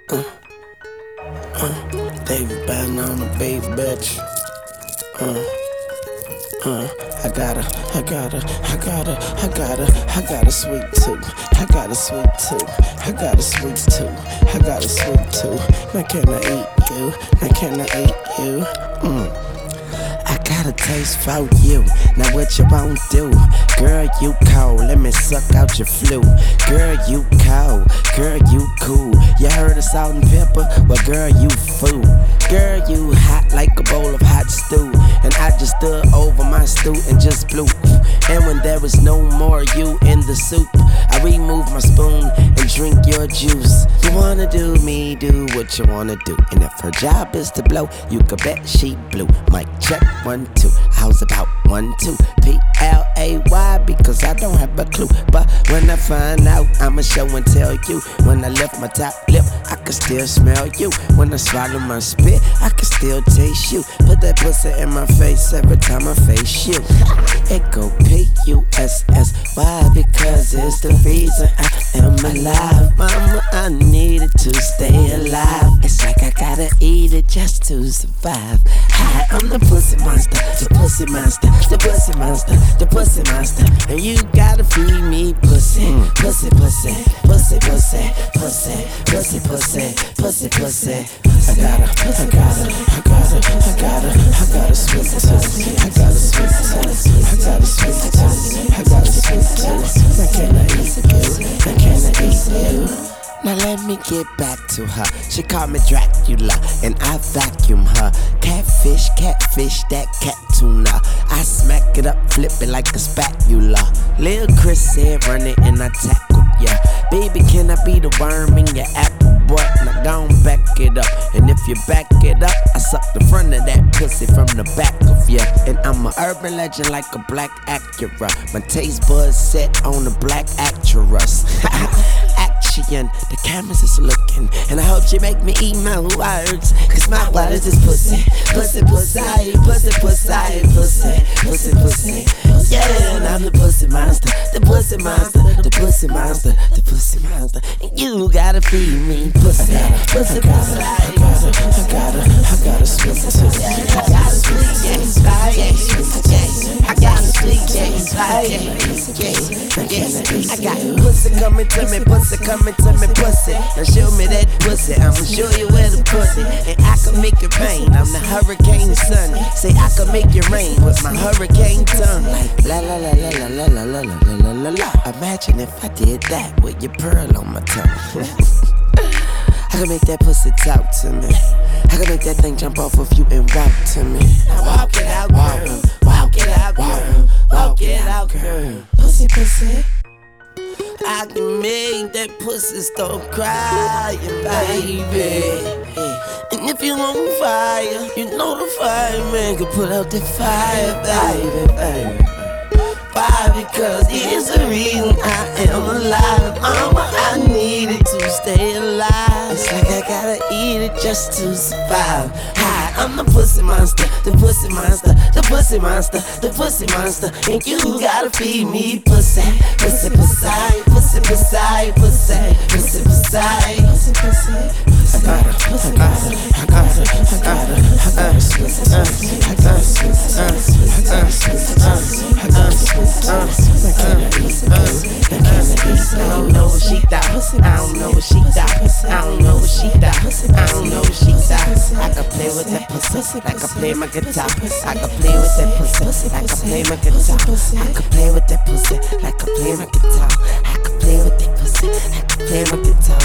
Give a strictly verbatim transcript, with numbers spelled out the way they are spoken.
Uh, uh, David Banner on the bass, bitch. Uh, uh, I got a, I got a, I got a, I got a, I got a sweet tooth. I got a sweet tooth. I got a sweet tooth. I got a sweet tooth. Now can I eat you? Now can I eat you? Mm. I got a taste for you. Now what you won't do? Girl, you cold. Let me suck out your flu. Girl, you cold. Girl, you cool. You heard of salt and pepper? Well, girl, you fool. Girl, you hot like a bowl of hot stew. And I just stood over my stew and just blew. And when there was no more you in the soup, I removed my spoon and drink your juice. You wanna do me, do what you wanna do. And if her job is to blow, you could bet she blew. Mic check, one, two. How's about one, two? P L A Y, because I don't have a clue. But when I find out, I'ma show and tell you. When I lift my top lip, I can still smell you. When I swallow my spit, I can still taste you. Put that pussy in my face every time I face you. It go P U S S Y, because it's the reason I am alive. Mama, I needed to stay alive. It's like I gotta eat it just to survive. Hi, I'm the pussy monster, the pussy monster, the pussy monster, the pussy monster. And you gotta feed me pussy, pussy, pussy, pussy, pussy, pussy, pussy, pussy, pussy, pussy. I gotta, I gotta, I gotta, I gotta, I gotta sweet tooth. I gotta sweet tooth. I gotta sweet tooth. I gotta sweet tooth. Now can I eat you? Now can I eat you? Now let me get back to her. She called me Dracula, and I vacuum her. Catfish, catfish, that cat tuna. I smack it up, flip it like a spatula. Lil' Chris said, run it and I tackle ya. Baby, can I be the worm in your apple? Boy, now gon' back it up. And if you back it up, I suck the front of that pussy from the back of ya. And I'm a urban legend like a black Acura. My taste buds set on a black actress. Action, the cameras is looking, and I hope she make me eat my words. Cause my words is pussy, pussy, pussy, pussy, pussy, pussy, pussy, pussy. Yeah, and I'm the pussy monster, the pussy monster, the pussy monster, the pussy monster. And you gotta feed me pussy, pussy, pussy. I gotta, I gotta, I gotta sweet tooth. I gotta sweet yes, yes, I got a sweet yes, yes, yes. I got pussy coming to me, pussy coming to me, pussy. Now show me that pussy, I'ma show you where to put it. And I can make it rain, I'm the hurricane son. Say I can make it rain with my hurricane tongue. Like la la la la la la la la la la la la. Imagine if I did that with your pearl on my tongue. I can make that pussy talk to me. I can make that thing jump off of you and walk to me. Now walk it out, girl. Walk it out, girl. Walk it out, girl. Pussy, pussy. I can make that pussy stop crying, baby. And if you're on fire, you know the fireman can put out the fire, baby, baby. Why? Because it's the reason I am alive. Mama, I needed to stay alive. It's like I gotta eat it just to survive. Hi, I'm the pussy monster, the pussy monster, the pussy monster, the pussy monster. And you gotta feed me pussy, pussy, pussy, pussy, pussy, pussy, pussy, pussy, pussy, pussy. I gotta, I gotta, I gotta, I gotta, I gotta sweet tooth. I gotta sweet tooth. I gotta sweet tooth. I gotta sweet tooth. I can't eat you. I can't eat you. I don't know what she thought. I don't know what she thought. I don't know what she thought. I don't know what she thought. I can play with that pussy like I play my guitar. I can play with that pussy like I play my guitar. I can play with that pussy like I play my guitar. I can play with that pussy like I play my guitar.